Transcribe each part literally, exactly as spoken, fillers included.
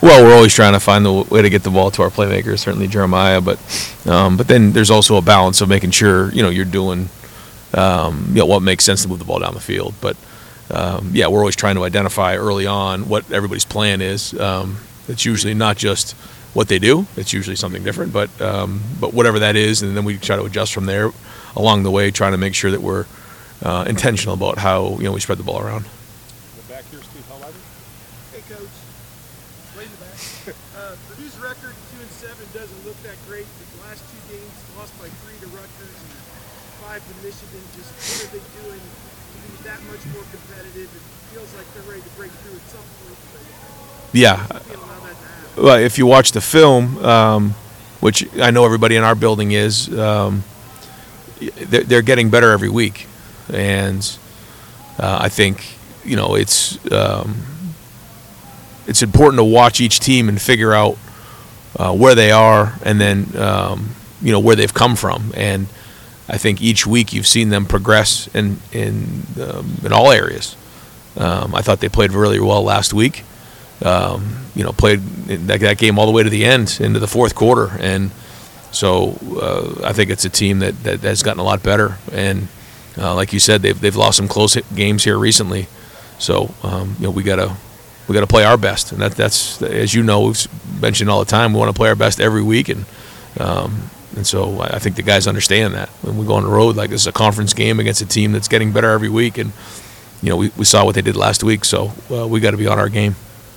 Well, we're always trying to find the way to get the ball to our playmakers, certainly Jeremiah, but um, but then there's also a balance of making sure, you know, you're doing, um, you know, what makes sense to move the ball down the field. But, um, yeah, we're always trying to identify early on what everybody's plan is. Um, it's usually not just what they do. It's usually something different, but um, but whatever that is, and then we try to adjust from there along the way, trying to make sure that we're uh, intentional about how, you know, we spread the ball around. Back here, Steve Hellweiler. Hey, Coach. Way in the back. Uh, Purdue's record, two and seven, doesn't look that great. But the last two games, lost by three to Rutgers and five to Michigan. Just what are they doing to be that much more competitive? It feels like they're ready to break through at some point. But Yeah. can't allow that to happen. Well, if you watch the film, um, which I know everybody in our building is, um, they're, they're getting better every week, and uh, I think you know it's um, it's important to watch each team and figure out uh, where they are, and then um, you know where they've come from. And I think each week you've seen them progress in in um, in all areas. Um, I thought they played really well last week. Um, you know, played that, that game all the way to the end, into the fourth quarter, and so uh, I think it's a team that, that has gotten a lot better. And uh, like you said, they've they've lost some close games here recently. So um, you know, we gotta we gotta play our best, and that that's as you know, we've mentioned all the time. We want to play our best every week, and um, and so I think the guys understand that when we go on the road, like this is a conference game against a team that's getting better every week, and you know, we, we saw what they did last week, so uh, we got to be on our game.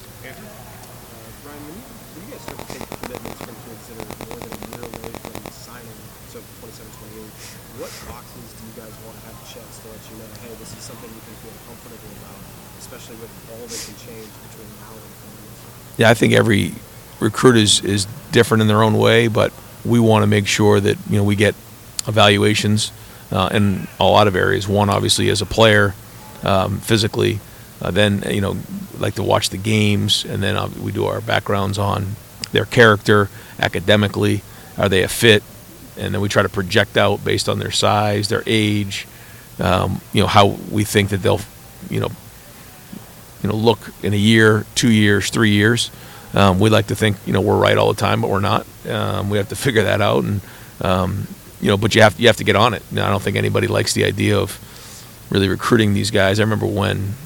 What boxes do you guys want to have checks to let you know, hey, this is something you can feel comfortable about, especially with all that can change between now and then? Yeah, I think every recruit is, is different in their own way, but we want to make sure that you know we get evaluations uh, in a lot of areas. One, obviously, as a player, um, physically. Uh, then you know, like to watch the games, and then uh, we do our backgrounds on their character, academically. Are they a fit? And then we try to project out based on their size, their age, um, you know, how we think that they'll, you know, you know, look in a year, two years, three years. Um, we like to think, you know, we're right all the time, but we're not. Um, we have to figure that out, and um, you know, but you have you have to get on it. Now, I don't think anybody likes the idea of really recruiting these guys. I remember when,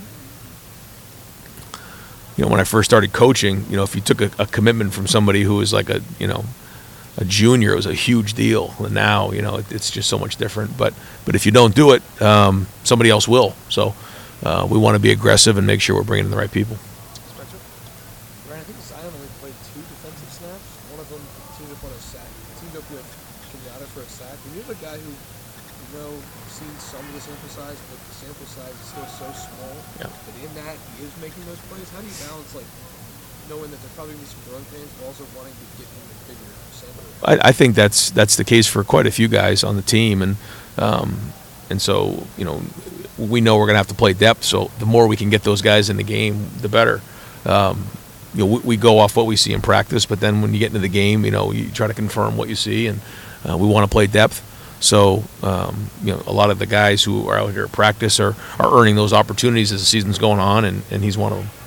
you know, when I first started coaching, you know, if you took a, a commitment from somebody who was like a, you know, a junior, it was a huge deal. And now, you know, it, it's just so much different. But but if you don't do it, um, somebody else will. So uh, we want to be aggressive and make sure we're bringing in the right people. Spencer? Ryan, I think Zion only played two defensive snaps. One of them teamed up on a sack. Teamed up with Kenyatta for a sack. And you're the guy who, you know, seen some of the sample size, but the sample size is still so small. Yeah. But in that, he is making those plays. How do you balance, like, knowing that there's probably going to be some growing pains, but also wanting to get him a bigger sample? I, I think that's that's the case for quite a few guys on the team, and um, and so you know we know we're going to have to play depth. So the more we can get those guys in the game, the better. Um, you know, we, we go off what we see in practice, but then when you get into the game, you know, you try to confirm what you see, and uh, we want to play depth. So um, you know, a lot of the guys who are out here at practice are are earning those opportunities as the season's going on, and, and he's one of them.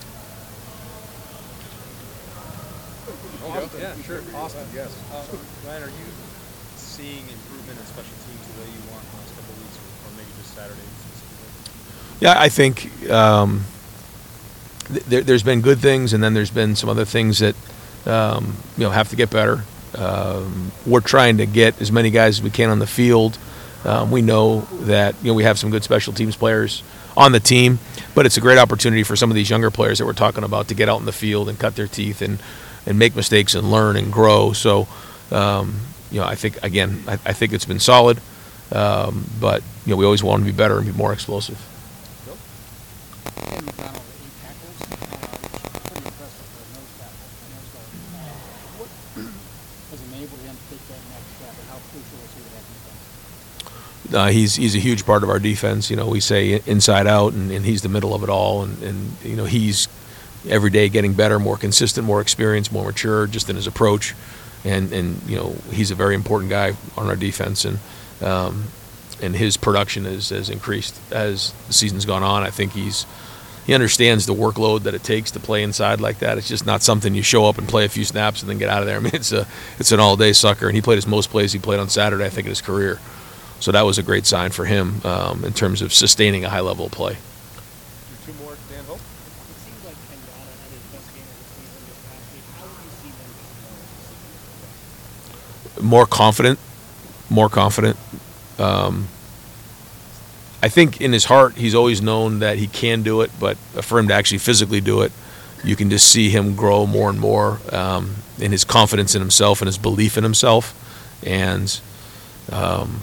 Yeah, sure. Austin, yes. Uh, Ryan, are you seeing improvement in special teams the way you want in the last couple of weeks, or maybe just Saturday specifically? Yeah, I think um, th- there, there's been good things, and then there's been some other things that um, you know have to get better. Um, we're trying to get as many guys as we can on the field. Um, we know that you know we have some good special teams players on the team, but it's a great opportunity for some of these younger players that we're talking about to get out in the field and cut their teeth and. and make mistakes and learn and grow. So, um, you know, I think, again, I, I think it's been solid, um, but, you know, we always want to be better and be more explosive. Ken McDonald, eight tackles, uh, pretty impressive for a nose tackle. Nose guard. Uh, what has enabled him to take that next step, and how crucial is he to that defense? Uh, he's he's a huge part of our defense. You know, we say inside out, and, and he's the middle of it all. And, and, you know, he's every day getting better, more consistent, more experienced, more mature, just in his approach, and and you know he's a very important guy on our defense, and um, and his production is has increased as the season's gone on. I think he's he understands the workload that it takes to play inside like that. It's just not something you show up and play a few snaps and then get out of there. I mean, it's a it's an all-day sucker, and he played his most plays he played on Saturday, I think, in his career. So that was a great sign for him um, in terms of sustaining a high level of play. Two more, Dan Hope. It seems like Kenyatta had his best game of the season this past week. How would you see them this morning? More confident, more confident. Um, I think in his heart he's always known that he can do it, but for him to actually physically do it, you can just see him grow more and more um, in his confidence in himself and his belief in himself. And um,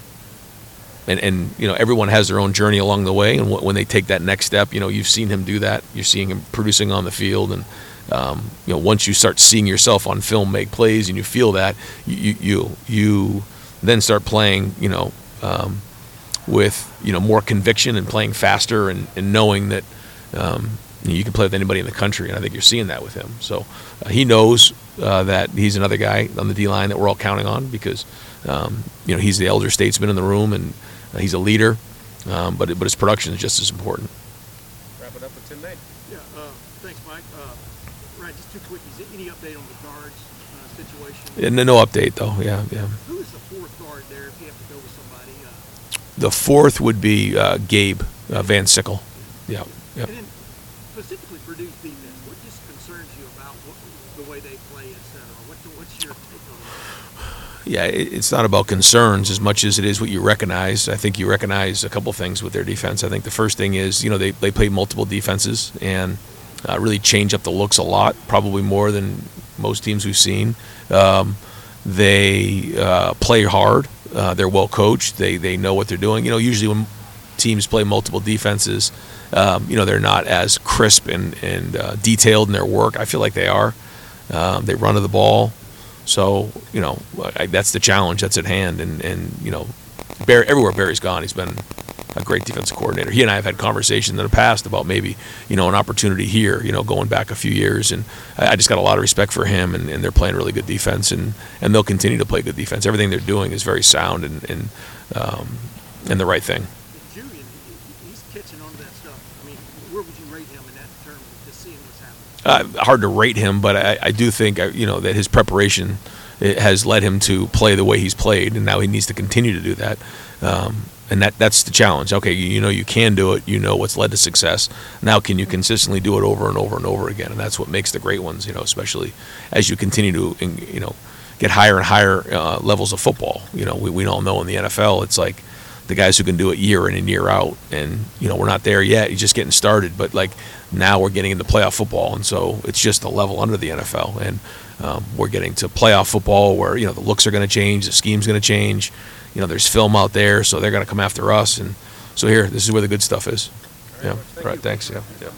and and you know, everyone has their own journey along the way, and w- when they take that next step, you know, you've seen him do that. You're seeing him producing on the field, and um, you know, once you start seeing yourself on film make plays and you feel that, you you you then start playing, you know, um, with you know more conviction and playing faster and, and knowing that um, you can play with anybody in the country, and I think you're seeing that with him. So uh, he knows uh, that he's another guy on the D line that we're all counting on because um, you know, he's the elder statesman in the room, and uh, he's a leader. Um, but but his production is just as important. Wrap it up with Tim May. Yeah, uh, thanks, Mike. Uh, Ryan, just two quickies. Any update on the guards uh, situation? And no update though. Yeah, yeah. Who is the fourth guard there if you have to go with somebody? Uh, The fourth would be uh, Gabe uh, Van Sickle. Yeah. Yep. And then specifically Purdue's defense, what just concerns you about what, the way they play, et cetera? What, what's your take on that? Yeah, it- it's not about concerns as much as it is what you recognize. I think you recognize a couple things with their defense. I think the first thing is, you know, they, they play multiple defenses and uh, really change up the looks a lot, probably more than most teams we've seen. Um, they uh, play hard. Uh, they're well coached. They they know what they're doing. You know, usually when teams play multiple defenses, um, you know, they're not as crisp and, and uh, detailed in their work. I feel like they are. Um, they run to the ball. So, you know, I, that's the challenge that's at hand. And, and you know, Barry, everywhere Barry's gone, he's been a great defensive coordinator. He and I have had conversations in the past about maybe, you know, an opportunity here, you know, going back a few years. And I, I just got a lot of respect for him, and, and they're playing really good defense, and, and they'll continue to play good defense. Everything they're doing is very sound and, and, um, and the right thing. Julian, he, he's catching on to that stuff. I mean, where would you rate him in that term of just seeing what's happening? Uh, hard to rate him, but I, I do think uh, you know that his preparation it has led him to play the way he's played, and now he needs to continue to do that. Um, and that that's the challenge. Okay, you, you know you can do it. You know what's led to success. Now, can you consistently do it over and over and over again? And that's what makes the great ones. You know, especially as you continue to you know get higher and higher uh, levels of football. You know, we we all know in the N F L, it's like the guys who can do it year in and year out. And, you know, we're not there yet. He's just getting started. But, like, now we're getting into playoff football. And so it's just a level under the N F L. And um, we're getting to playoff football where, you know, the looks are going to change. The scheme's going to change. You know, there's film out there, so they're going to come after us. And so here, this is where the good stuff is. All right, Yeah. Coach, thank Right. you. Thanks. Yeah. Yeah.